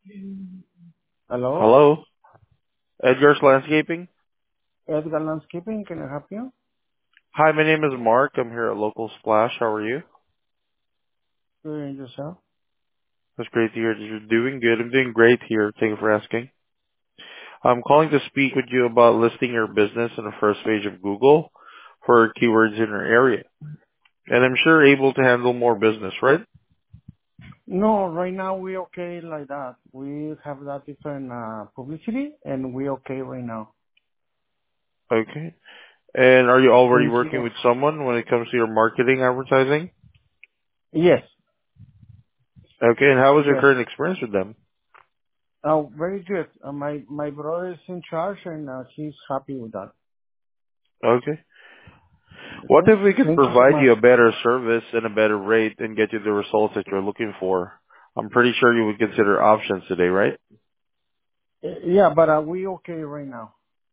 Hello, Hello, Edgar's Landscaping. Edgar Landscaping. Can I help you? Hi, my name is Mark. I'm here at Local Splash. How are you? Doing yourself? It's great to hear that you're doing good. I'm doing great here. Thank you for asking. I'm calling to speak with you about listing your business on the first page of Google for keywords in your area. And I'm sure able to handle more business, right? No, right now we okay like that. We have that different publicity, and we okay right now. Okay. And are you already Thank working you. with someone when it comes to your marketing advertising? Yes, Okay. And how was your yes. current experience with them? Oh, very good. My brother is in charge, and he's happy with that. Okay. What Okay. if we could Thank you so provide much. you a better service and a better rate and get you the results that you're looking for? I'm pretty sure you would consider options today, right? Yeah, but we okay right now.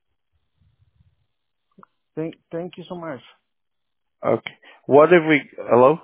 Thank you so much. Okay. What if we, hello?